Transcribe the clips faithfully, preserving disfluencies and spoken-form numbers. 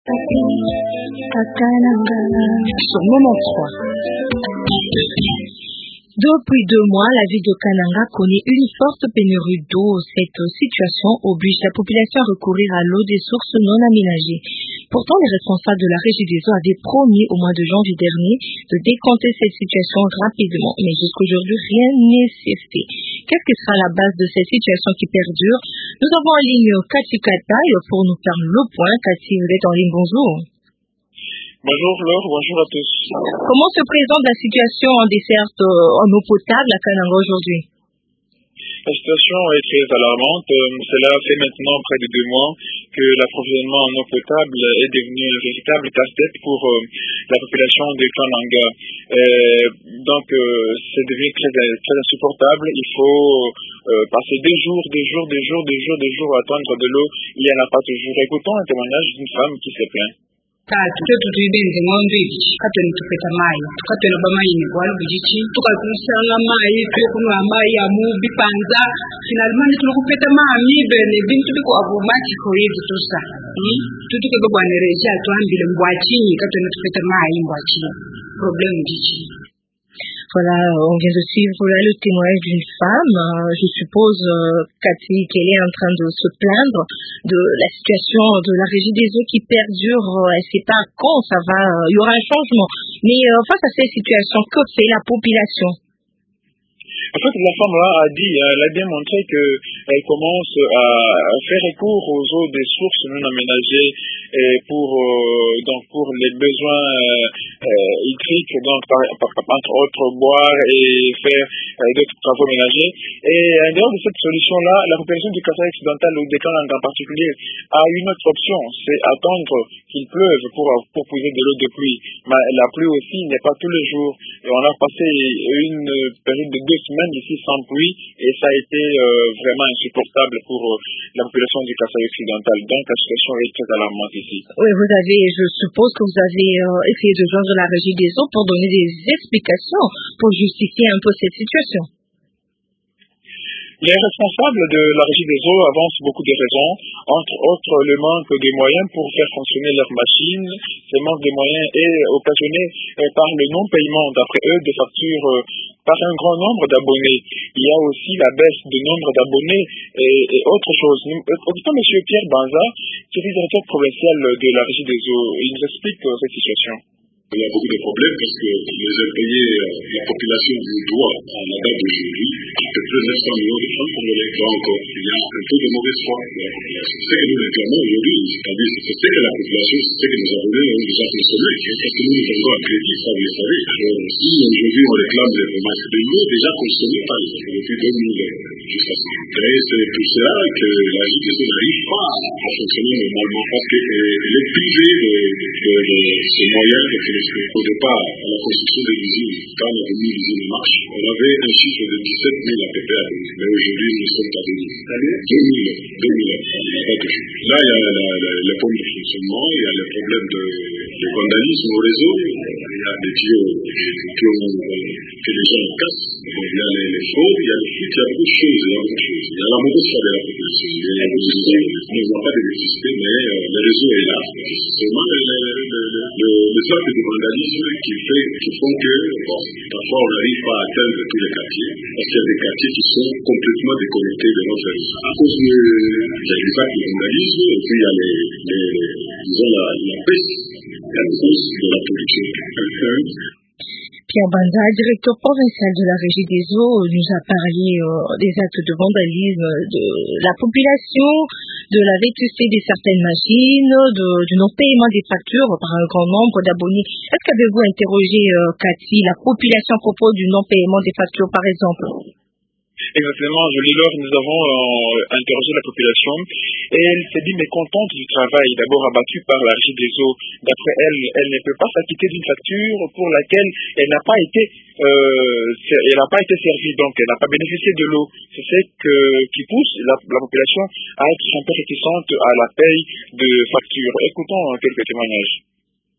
Sur quatre-vingt-trois. Depuis deux mois, la ville de Kananga connaît une forte pénurie d'eau. Cette situation oblige la population à recourir à l'eau des sources non aménagées. Pourtant, les responsables de la Régie des eaux avaient promis au mois de janvier dernier de décanter cette situation rapidement. Mais jusqu'aujourd'hui, rien n'est fait. Qu'est-ce qui sera la base de cette situation qui perdure? Nous avons en ligne Cathy Kataï pour nous faire le point. Cathy, vous êtes en ligne, bonjour. Bonjour Laure, bonjour à tous. Comment se présente la situation en desserte en eau potable à Kananga aujourd'hui? La situation est très alarmante. Cela fait maintenant près de deux mois que l'approvisionnement en eau potable est devenu un véritable casse-tête pour euh, la population de Kananga. Euh, donc euh, c'est devenu très, très insupportable. Il faut euh, passer des jours, des jours, des jours, des jours, des jours à attendre de l'eau. Il n'y en a pas toujours. Écoutons un témoignage d'une femme qui s'est plaint. Tatu twetu tuibenze ng'ombe katoni tupeta mai katoni ba mai ni bwalu bijichi tukakusanga mai tukunwa mai ya mubi panza finalement tulukupeta mai bene bintu biko abumati ko yetu tusa hmm? tutuke bwana reja tuambile mbwachini katoni tupeta mai mbwachini problem bijichi. Voilà, on vient de suivre là le témoignage d'une femme. Euh, je suppose, euh, Cathy, qu'elle est en train de se plaindre de la situation de la Régie des eaux qui perdure. Euh, elle ne sait pas quand ça va, il euh, y aura un changement. Mais euh, face à cette situation, que fait la population? En fait, la femme là a dit, elle a démontré qu'elle commence à faire recours aux eaux des sources non aménagées et pour euh, donc pour les besoins euh, hydriques, donc par, par, entre autres boire et faire euh, d'autres travaux ménagers. Et en dehors de cette solution-là, la population du Kasai occidental ou des Kananga en particulier a une autre option, c'est attendre qu'il pleuve pour pour poser de l'eau de pluie. Mais la pluie aussi n'est pas tous les jours. Et on a passé une période de deux semaines ici sans pluie et ça a été euh, vraiment insupportable pour euh, la population du Kasai occidental. Donc la situation est très alarmante ici. Oui, vous avez, je suppose que vous avez euh, essayé de joindre la Régie des eaux pour donner des explications, pour justifier un peu cette situation. Les responsables de la Régie des eaux avancent beaucoup de raisons, entre autres le manque de moyens pour faire fonctionner leurs machines. Ce manque de moyens est occasionné par le non-paiement, d'après eux, des factures par un grand nombre d'abonnés. Il y a aussi la baisse du nombre d'abonnés et, et autre chose. Autant M. Pierre Banza, qui est directeur provincial de la Régie des eaux, il nous explique cette situation. Il y a beaucoup de problèmes parce que les impayés, la population vous doit, à la date d'aujourd'hui, à peu près neuf cents millions de francs congolais. Donc, il y a un peu de mauvaise foi de la population. C'est ce que nous réclamons aujourd'hui, c'est-à-dire c'est ce que la population, c'est ce que nous avons donné, nous nous avons consommé, parce que nous nous avons un crédit, ça vous le savez. Alors, si aujourd'hui on réclame des remarques de l'eau déjà consommée par les depuis deux mille jusqu'à ce jour. Et c'est pour cela que la J D C n'arrive pas à fonctionner normalement parce qu'elle est privée de, de, de, de ces moyens de au départ, à la construction de l'usine, quand on a mis l'usine en marche, on avait un chiffre de dix-sept mille à peu près à venir. Mais aujourd'hui, nous sommes à deux mille. deux mille, deux mille. Là, il y a la, la, les problèmes de fonctionnement, il y a les problèmes de, de vandalisme au réseau, il y a des tuyaux que, que les gens cassent, il y a les, les fraudes, il y a les fuites, il y a beaucoup de choses, il y a beaucoup de choses. Il y a la mauvaise foi de la population, il y a la mauvaise foi, nous n'avons pas d'électricité, mais euh, le réseau est là. Seulement, le, le, le, le, le, le cercle de vandalisme qui, fait, qui font que, bon, parfois on n'arrive pas à atteindre tous les quartiers, parce qu'il y a des quartiers qui sont complètement déconnectés de notre réseau. À cause de, il y a du cercle de vandalisme, et puis il y a les, les, disons, la, la baisse, la baisse de la production. Pierre Banza, directeur provincial de la Régie des eaux, nous a parlé euh, des actes de vandalisme de la population, de la vétusté de certaines machines, de, du non-paiement des factures par un grand nombre d'abonnés. Est-ce qu'avez-vous interrogé, euh, Cathy, la population à propos du non-paiement des factures, par exemple? Exactement, Jolie Laure, nous avons euh, interrogé la population et elle s'est dit mécontente du travail, d'abord abattue par la Régie des eaux. D'après elle, elle ne peut pas s'acquitter d'une facture pour laquelle elle n'a pas été euh, elle n'a pas été servie, donc elle n'a pas bénéficié de l'eau. C'est ce que, qui pousse la, la population à être un peu réticente à la paye de factures. Écoutons quelques témoignages.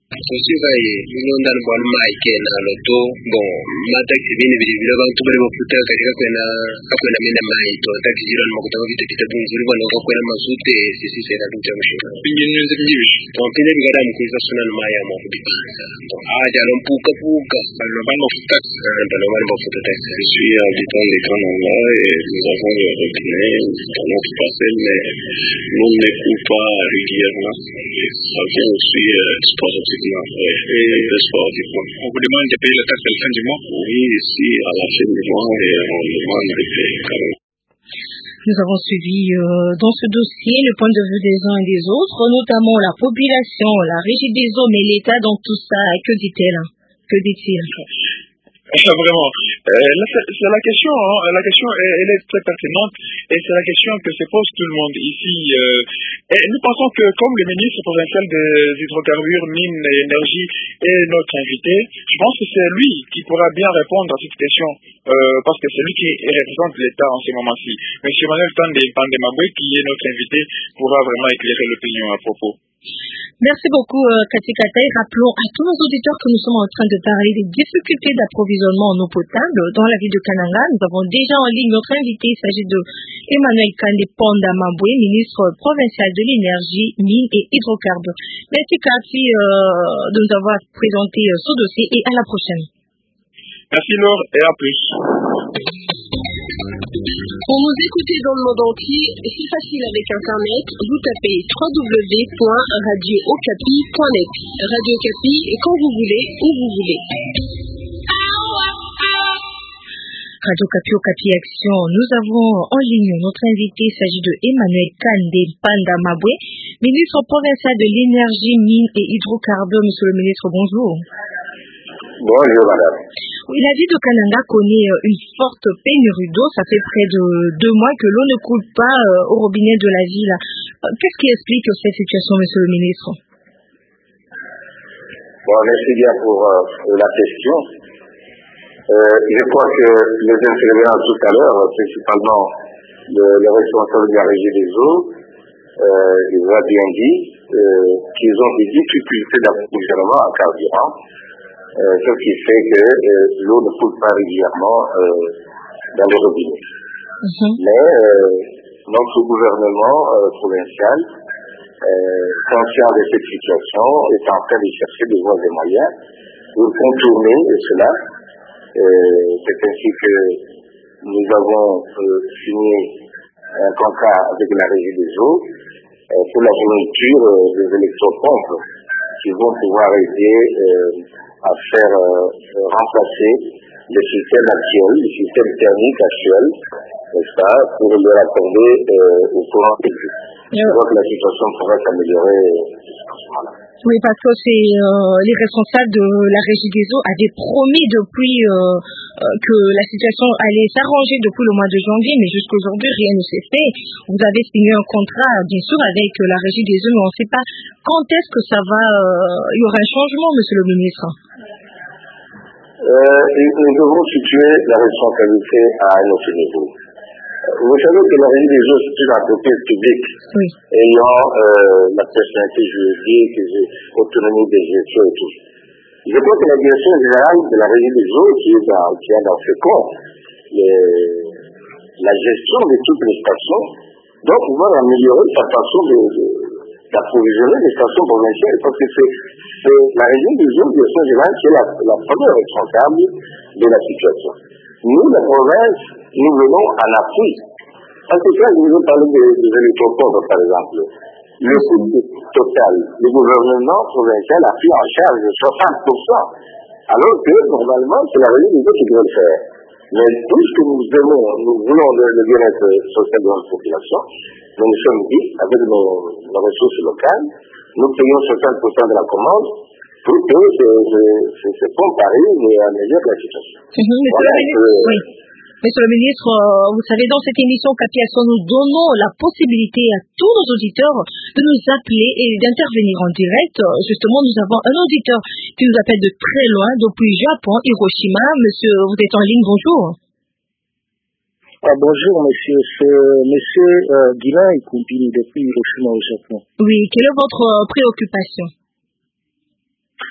Sosibaye nonda bwana Mike na loto bon mataxi bini bili abantu bali bafuta katika kwenda kwenda menda mai to taxi jira na makuta vitu vitatu nzuri bwana kwa kwenda masute sisi sera tucha mshika pingine nzi njibi to pile ngara mkuiza suna na mai ya mafuta aja lompuka puka bali bana mafuta bali bana mafuta taxi je suis habitant de Canada et nous avons retenu dans notre parcelle mais nous ne coupons pas régulièrement ça vient aussi sportif. Et on vous demande de payer la taxe à la fin du mois? Oui, ici, à la fin du mois, et on demande de payer quand même. Nous avons suivi euh, dans ce dossier le point de vue des uns et des autres, notamment la population, la régie des eaux, mais l'État dans tout ça, que dit-elle? Que dit-il? Vraiment. Euh, là, c'est, c'est la question, hein, la question elle, elle est très pertinente et c'est la question que se pose tout le monde ici. Euh, et nous pensons que comme le ministre provincial des hydrocarbures, mines et énergie est notre invité, je pense que c'est lui qui pourra bien répondre à cette question euh, parce que c'est lui qui représente l'État en ce moment-ci. Monsieur Manuel Pandemabwe, qui est notre invité, pourra vraiment éclairer l'opinion à propos. Merci beaucoup, euh, Cathy Katay. Rappelons à tous nos auditeurs que nous sommes en train de parler des difficultés d'approvisionnement en eau potable dans la ville de Kananga. Nous avons déjà en ligne notre invité. Il s'agit de Emmanuel Kande Pandemabwe, ministre provincial de l'énergie, mines et hydrocarbures. Merci, Cathy, euh, de nous avoir présenté euh, ce dossier et à la prochaine. Merci, Laure, et à plus. Pour nous écouter dans le monde entier, c'est facile avec Internet. Vous tapez w w w point radio okapi point net. Radio Okapi, quand vous voulez, où vous voulez. Radio Okapi Okapi Action. Nous avons en ligne notre invité. Il s'agit de Emmanuel Kande Pandemabwe, ministre provincial de l'énergie, mines et hydrocarbures. Monsieur le ministre, bonjour. Bonjour, madame. Oui, la ville de Kananga connaît une forte pénurie d'eau. Ça fait près de deux mois que l'eau ne coule pas au robinet de la ville. Qu'est-ce qui explique cette situation, monsieur le ministre? Bon, merci bien pour euh, la question. Euh, je crois que les intervenants tout à l'heure, principalement le, le responsable de la régie des eaux, euh, il a bien dit euh, qu'ils ont des difficultés d'approvisionnement en carburant. Euh, ce qui fait que euh, l'eau ne coule pas régulièrement euh, dans les robinets. Mm-hmm. Mais euh, notre gouvernement euh, provincial, euh, conscient de cette situation, est en train de chercher des voies et moyens pour contourner cela. Euh, c'est ainsi que nous avons euh, signé un contrat avec la régie des eaux euh, pour la fourniture euh, des électropompes qui vont pouvoir aider euh, à faire euh, remplacer le système actuel, le système thermique actuel, n'est-ce pas, pour le raccorder euh, au courant électrique. Je crois que la situation pourrait s'améliorer à ce moment-là. Oui, parce que c'est euh, les responsables de la régie des eaux avaient promis depuis euh, euh, que la situation allait s'arranger depuis le mois de janvier, mais jusqu'aujourd'hui rien ne s'est fait. Vous avez signé un contrat, bien sûr, avec la régie des eaux, mais on ne sait pas quand est-ce que ça va. Euh, il y aura un changement, monsieur le ministre. Euh, nous devons situer la responsabilité à un autre niveau. Vous savez que la régie des eaux, c'est une entreprise publique, oui, ayant euh, la personnalité juridique, autonomie de gestion et tout. Je crois que la direction générale de la régie des eaux, qui est dans, qui a dans ce compte la gestion de toutes les stations, doit pouvoir améliorer sa façon de, de, d'approvisionner les stations provinciales, parce que c'est, c'est la régie des eaux, direction générale, qui est la, la première responsable de la situation. Nous, la province, nous venons en appui. Parce que quand je vous ai parlé des, des électropompes, par exemple, le coût total, le gouvernement provincial a pris en charge soixante pour cent, alors que, normalement, c'est la régie des eaux qui doit le faire. Mais puisque nous aimons, nous voulons le, le bien-être social de notre population, nous nous sommes dit, avec nos, nos ressources locales, nous payons soixante pour cent de la commande, pour que ce fonds arrive et améliore la situation. Mmh, voilà, que... oui. Monsieur le ministre, euh, vous savez, dans cette émission Okapi Action, nous donnons la possibilité à tous nos auditeurs de nous appeler et d'intervenir en direct. Justement, nous avons un auditeur qui nous appelle de très loin, depuis Japon, Hiroshima. Monsieur, vous êtes en ligne, bonjour. Ah, bonjour, monsieur. C'est monsieur euh, Guilain Ikumpini depuis Hiroshima au Japon. Oui, quelle est votre euh, préoccupation?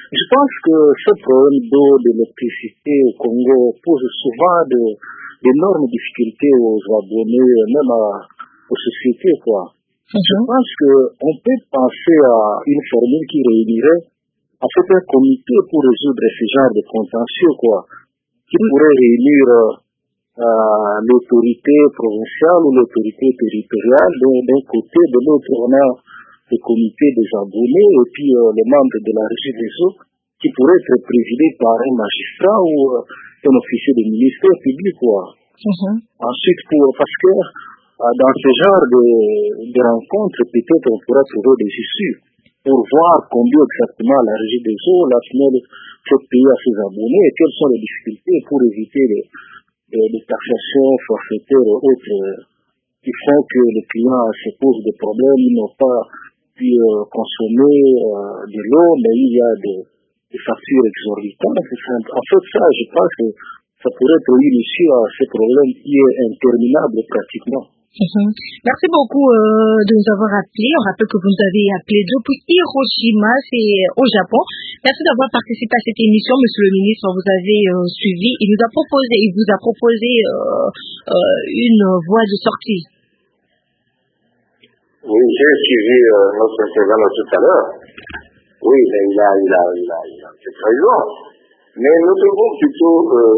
Je pense que ce problème d'eau, d'électricité au Congo pose souvent d'énormes difficultés aux abonnés, même à, aux sociétés, quoi. Mm-hmm. Je pense qu'on peut penser à une formule qui réunirait en fait un comité pour résoudre ce genre de contentieux, quoi, qui pourrait réunir euh, l'autorité provinciale ou l'autorité territoriale d'un côté, de l'autre on a le comité des abonnés et puis euh, les membres de la régie des eaux qui pourraient être présidés par un magistrat ou euh, un officier du ministère public, quoi. Mm-hmm. Ensuite, pour, parce que euh, dans ce genre de, de rencontres, peut-être on pourra trouver des issues pour voir combien exactement la régie des eaux, la S N E L, fait payer à ses abonnés et quelles sont les difficultés pour éviter les, les, les taxations forfaitaires et autres euh, qui font que les clients se posent des problèmes, ils n'ont pas pu euh, consommer euh, de l'eau, mais il y a des, des factures exorbitantes. En fait, ça, je pense que ça pourrait être une issue à ce problème qui est interminable pratiquement. Mm-hmm. Merci beaucoup euh, de nous avoir appelés. On rappelle que vous nous avez appelé depuis Hiroshima, c'est au Japon. Merci d'avoir participé à cette émission, Monsieur le Ministre. Vous avez euh, suivi. Il nous a proposé, il vous a proposé euh, euh, une voie de sortie. Oui, j'ai suivi euh, notre intervenant tout à l'heure. Oui, mais il a, il a, il a, il a peut-être raison. Mais nous devons plutôt euh,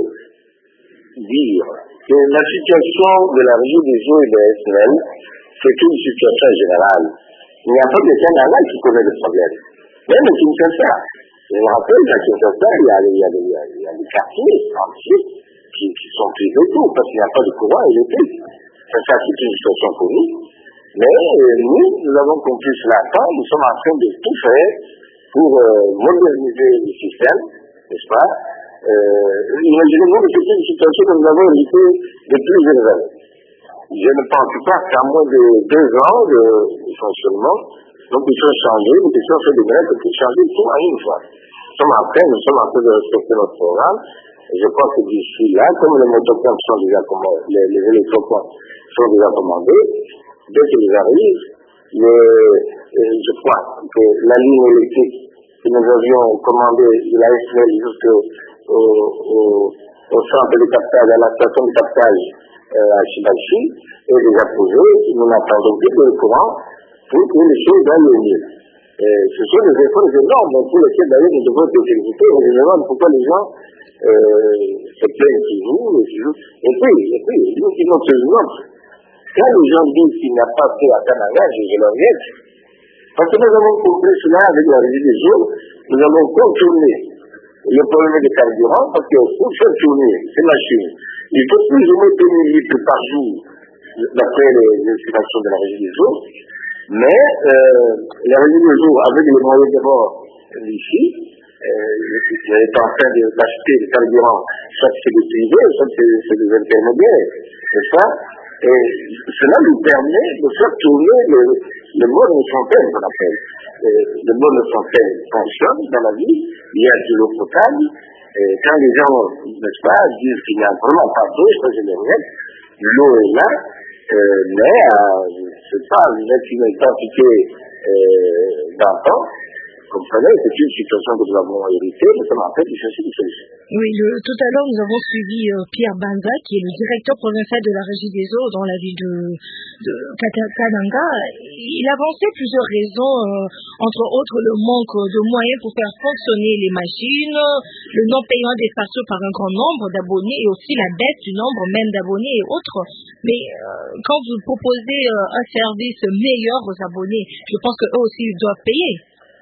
dire que la situation de la régie des eaux et de la S N E L, c'est une situation générale. Il n'y a pas de Canada qui connaît le problème. Même au Kinshasa. Je me rappelle qu'à Kinshasa, il y a, il y a, il y a, il y a des quartiers entiers qui, qui sont privés d'eau parce qu'il n'y a pas de courant électrique. C'est ça, c'est une situation pour nous. Mais euh, nous, nous avons compris cela à temps. Nous sommes en train de tout faire pour euh, moderniser le système, n'est-ce pas? Euh, imaginez-vous que c'est une situation que nous avons évitée de plusieurs années. Je ne pense pas qu'à moins de deux ans de fonctionnement, nous puissions changer, nous puissions faire des grèves pour changer tout à une fois. Nous sommes en train, nous sommes en train de respecter notre programme. Et je pense que d'ici là, comme les motopompes sont déjà commandés, les, les électropompes sont déjà commandés, dès qu'ils arrivent, le, euh, je crois que la ligne électrique que nous avions commandée de la S N E L jusqu'au au, au, au centre de captage, à la station de captage euh, à Shibashi, est déjà posée. Nous n'attendons plus que le courant pour que les choses aillent mieux. Euh, ce sont des efforts énormes pour lesquels d'ailleurs nous devons être félicités. On se demande pourquoi les gens euh, se plaignent toujours, et toujours. Et puis, et puis, nous qui nous faisons, quand les gens disent qu'il n'y a pas fait à Kananga, je leur regrette. Parce que nous avons compris cela avec la régie des eaux, nous avons contourné le problème des carburants, parce que pour faire tourner ces machines, il faut plus ou moins deux mille litres par jour, d'après les estimations de la régie des eaux. Mais euh, la régie des eaux, avec les moyens d'abord d'ici, euh, est en train d'acheter le carburant, soit c'est des privés, soit c'est des intermédiaires, c'est ça. Et cela nous permet de faire tourner le, le mode de fontaine, qu'on appelle. Euh, le mode de fontaine fonctionne dans la vie, il y a de l'eau potable, et quand les gens, n'est-ce pas, disent qu'il n'y a vraiment pas d'eau, je crois que c'est vrai, l'eau est là, euh, mais, euh, je ne sais pas, une quantité euh, d'antan, vous comprenez, c'est une situation que nous avons héritée, mais ça m'appelle de chercher des solutions. Oui, le, tout à l'heure, nous avons suivi euh, Pierre Banza, qui est le directeur provincial de la régie des eaux dans la ville de, de Kananga. Il avançait plusieurs raisons, euh, entre autres le manque de moyens pour faire fonctionner les machines, le non-paiement des factures par un grand nombre d'abonnés et aussi la baisse du nombre même d'abonnés et autres. Mais euh, quand vous proposez euh, un service meilleur aux abonnés, je pense qu'eux aussi ils doivent payer.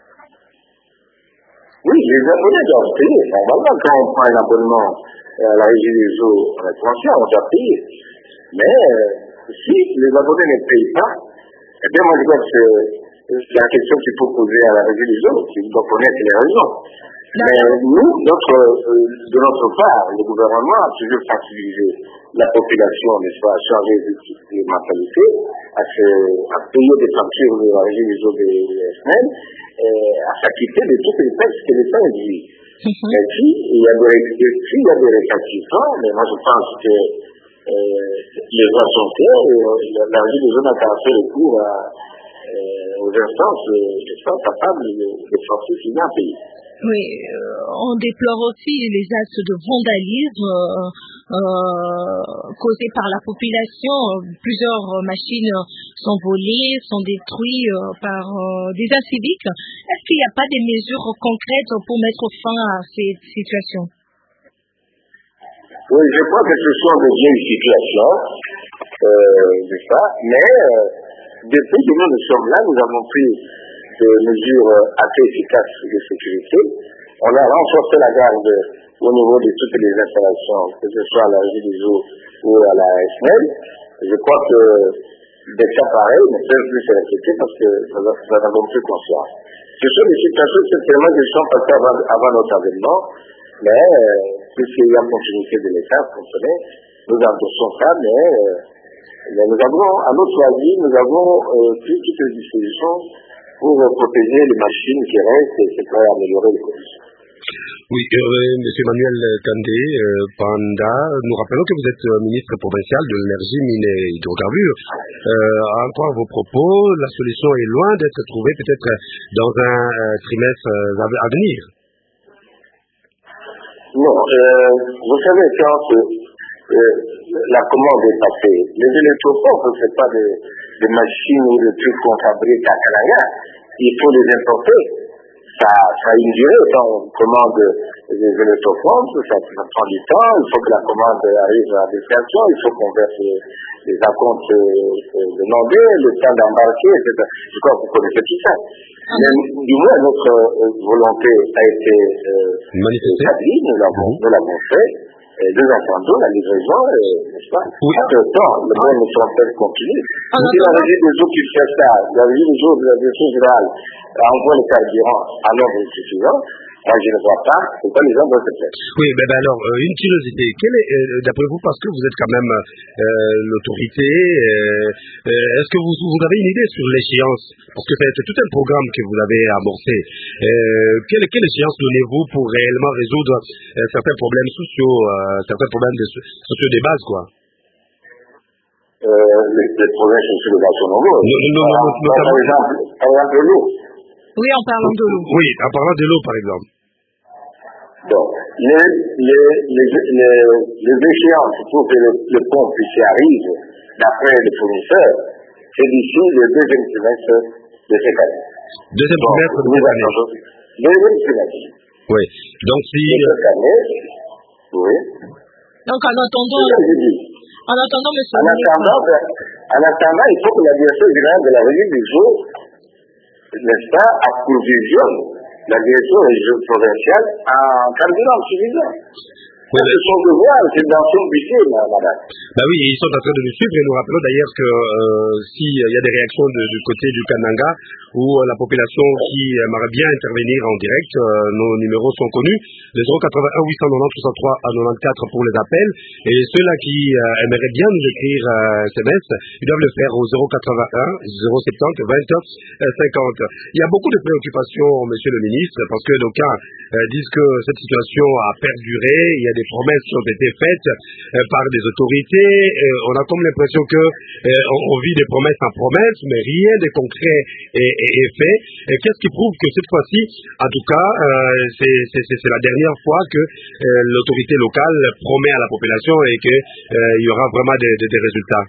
Oui, les abonnés doivent payer. Normalement, quand on prend un abonnement à la régie des eaux, on est conscient, on doit payer. Mais euh, si les abonnés ne payent pas, eh bien, moi, je crois que c'est la question qu'il faut poser à la régie des eaux, qui doit connaître les raisons. Mais nous, notre, euh, de notre part, le gouvernement a toujours sensibilisé la population, n'est-ce pas, à changer de, de mentalité, à, se, à payer des factures de la régie des eaux des S N E L, à s'acquitter de toutes les taxes que l'État exige. Mm-hmm. Et puis, il y a des, il y a des répartitions, mais moi je pense que euh, les voies sont claires, et la régie des eaux n'a qu'à faire recours à, euh, aux instances, euh, capables de, de forcer sinon à payer. Oui, euh, on déplore aussi les actes de vandalisme euh, euh, causés par la population. Plusieurs machines sont volées, sont détruites euh, par euh, des inciviques. Est-ce qu'il n'y a pas des mesures concrètes pour mettre fin à ces situations? Oui, je crois que ce sont de vieilles situations, euh, n'est-ce pas? Mais euh, depuis que nous, nous sommes là, nous avons pris des mesures assez efficaces de sécurité. On a renforcé la garde au niveau de toutes les installations, que ce soit à la Régie des eaux ou à la S N E L. Je crois que des cas pareils ne peuvent plus se répéter parce que nous en avons plus conscience. Ce sont des situations certainement qui sont passées avant, avant notre avènement, mais euh, puisqu'il y a continuité de l'État, vous comprenez, nous endossons ça, mais, euh, mais nous avons, à notre avis, nous avons euh, pris toutes les dispositions pour euh, protéger les machines qui restent et qui pourraient améliorer les conditions. Oui, euh, M. Emmanuel Kandé, euh, Panda, nous rappelons que vous êtes euh, ministre provincial de l'énergie, mines et hydrocarbures. Euh, encore vos propos, la solution est loin d'être trouvée peut-être dans un euh, trimestre euh, à venir. Non, euh, vous savez, quand euh, euh, la commande est passée, les électropompes, ce n'est pas des, des machines ou des trucs qu'on fabrique à Kananga, il faut les importer. Ça, ça a une durée, quand on commande des électropompes, ça, ça prend du temps, il faut que la commande arrive à destination, il faut qu'on verse les, les acomptes euh, demandés, le temps d'embarquer, et cetera. Je crois que vous connaissez tout ça. Mais du moins, notre euh, volonté a été euh, établie, nous l'avons, nous l'avons fait, et nous attendons la livraison, euh, n'est-ce pas? Oui. Entre-temps, le monde ne sera pas continu. Si la Régie des eaux qui fait ça, la Régie des eaux de la Direction générale envoie le carburant à nombre suffisant, moi je ne vois pas pourquoi les gens doivent se faire. Oui, ben, ben alors, euh, une curiosité, quelle est, euh, d'après vous, parce que vous êtes quand même euh, l'autorité, euh, euh, est-ce que vous, vous avez une idée sur l'échéance? Parce que c'est tout un programme que vous avez amorcé. Euh, quelle, quelle échéance donnez-vous pour réellement résoudre euh, certains problèmes sociaux, euh, certains problèmes de, sociaux des bases, quoi? Euh, les, les problèmes sociaux de base sont nombreux. Non, non, non, non, par, par exemple, par exemple l'eau. Oui, en parlant de l'eau. Oui, en parlant de l'eau, par exemple. Donc, les, les, les, les, les échéances pour que le, le pont puisse arriver d'après les fournisseurs, c'est d'ici le deuxième trimestre de cette année. Deuxième trimestre de cette année. Deuxième trimestre. Oui. Donc, si. De cette année, oui. Donc, en attendant. En attendant, monsieur. En attendant, en attendant, il faut que la direction générale de la Régie des eaux, n'est-ce pas, approvisionne la direction provinciale en carburant suffisant. Oui, c'est son devoir, c'est dans son budget, madame. Bah oui, ils sont en train de nous suivre et nous rappelons d'ailleurs que euh, s'il y a des réactions de, du côté du Kananga où euh, la population qui aimerait bien intervenir en direct, euh, nos numéros sont connus, le zéro quatre-vingt-un huit cent quatre-vingt-dix soixante-trois à quatre-vingt-quatorze pour les appels, et ceux-là qui euh, aimeraient bien nous écrire euh, S M S, ils doivent le faire au zéro quatre-vingt-un zéro soixante-dix vingt cinquante. Il y a beaucoup de préoccupations, monsieur le ministre, parce que d'aucuns euh, disent que cette situation a perduré, il y a des promesses qui ont été faites euh, par des autorités. Euh, on a comme l'impression que euh, on, on vit des promesses en promesses, mais rien de concret est, est, est fait. Et qu'est-ce qui prouve que cette fois-ci, en tout cas, euh, c'est, c'est, c'est la dernière fois que euh, l'autorité locale promet à la population et qu'il euh, y aura vraiment des, des, des résultats?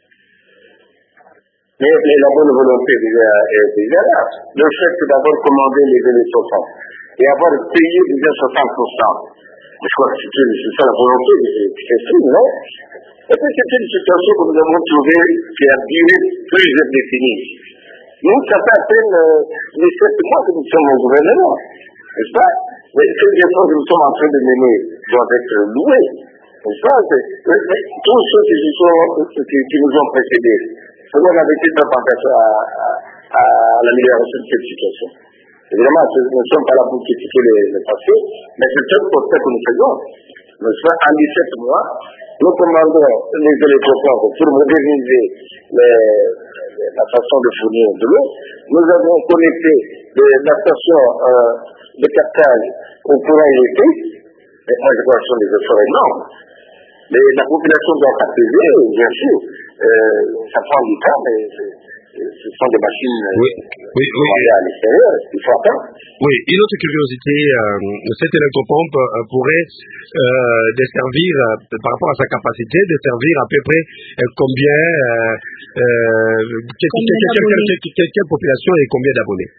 Mais, mais la bonne volonté déjà est déjà là. Le fait d'avoir commandé les élections et avoir payé déjà soixante pour cent. Je crois que c'est ça la volonté qui fait ça, non? Et puis c'est une situation que nous avons trouvée qui a duré plusieurs décennies. Nous, ça fait à peine euh, les sept mois que nous sommes au gouvernement, n'est-ce pas? Mais ces efforts que nous sommes en train de mener doivent être loués, n'est-ce pas? C'est, mais, tous ceux qui, sont, qui, qui nous ont précédés, cela n'avait été pas attention à, à, à l'amélioration de cette situation. Évidemment, nous ne sommes pas là pour critiquer le passé, mais c'est un constat que nous faisons. Nous sommes en dix-sept mois, nous commandons les électropompes pour moderniser les, la façon de fournir de l'eau. Nous avons connecté les, la station euh, de captage au courant électrique. Et moi, je crois que ce sont des efforts énormes. Mais la population doit s'apaiser, bien sûr. Euh, ça prend du temps, mais ce sont des machines oui, oui, oui. à l'extérieur, il faut attendre. Oui, une autre curiosité, euh, cette électropompe euh, pourrait euh, desservir, euh, par rapport à sa capacité, desservir à peu près euh, combien, euh, euh, quelle, quelle, quelle, quelle, quelle, quelle population et combien d'abonnés?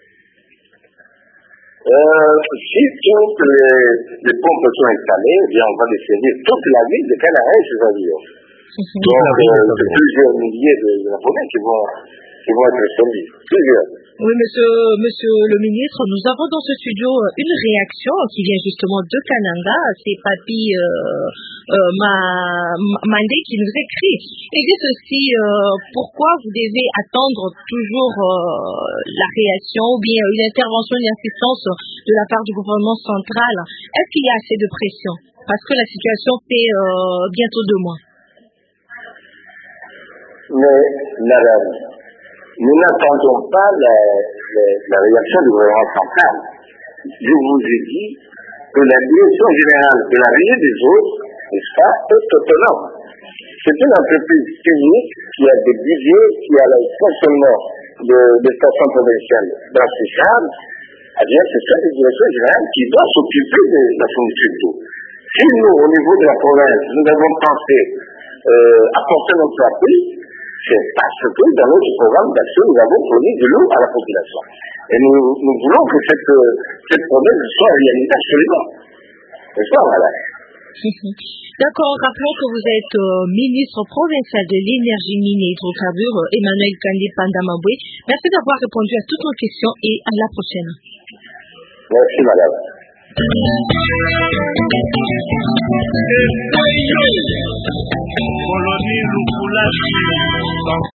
Euh, si toutes les, les pompes sont installées, eh bien on va desservir toute la ville de Canara et ses environs. Donc, euh, plusieurs milliers d'abonnés qui vont, qui vont être servis. Plusieurs. Oui, monsieur, monsieur le ministre, nous avons dans ce studio une réaction qui vient justement de Kananga. C'est Papi euh, euh, Mandé qui nous écrit. Il dit ceci, euh, pourquoi vous devez attendre toujours euh, la réaction ou bien une intervention, une assistance de la part du gouvernement central? Est-ce qu'il y a assez de pression? Parce que la situation fait euh, bientôt deux mois. Mais, madame, nous n'attendons pas la, la, la réaction du gouvernement central. Je vous ai dit que la direction générale de la régie des eaux, n'est-ce pas, est autonome. C'est une entreprise publique qui a des budgets, qui a le fonctionnement de, de stations provinciales dans ses charges. Eh bien, c'est cette direction générale qui doit s'occuper de la fourniture d'eau. Si nous, au niveau de la province, nous avons pensé euh, apporter notre appui, c'est parce que dans notre programme d'action, nous avons fourni de l'eau à la population. Et nous, nous voulons que cette, cette promesse soit réalisée absolument. C'est ça, voilà. D'accord, rappelons que vous êtes euh, ministre provincial de l'énergie, mine et hydrocarbures, Emmanuel Kandi Pandamabwe. Merci d'avoir répondu à toutes nos questions et à la prochaine. Merci, madame. Colonie Lukula.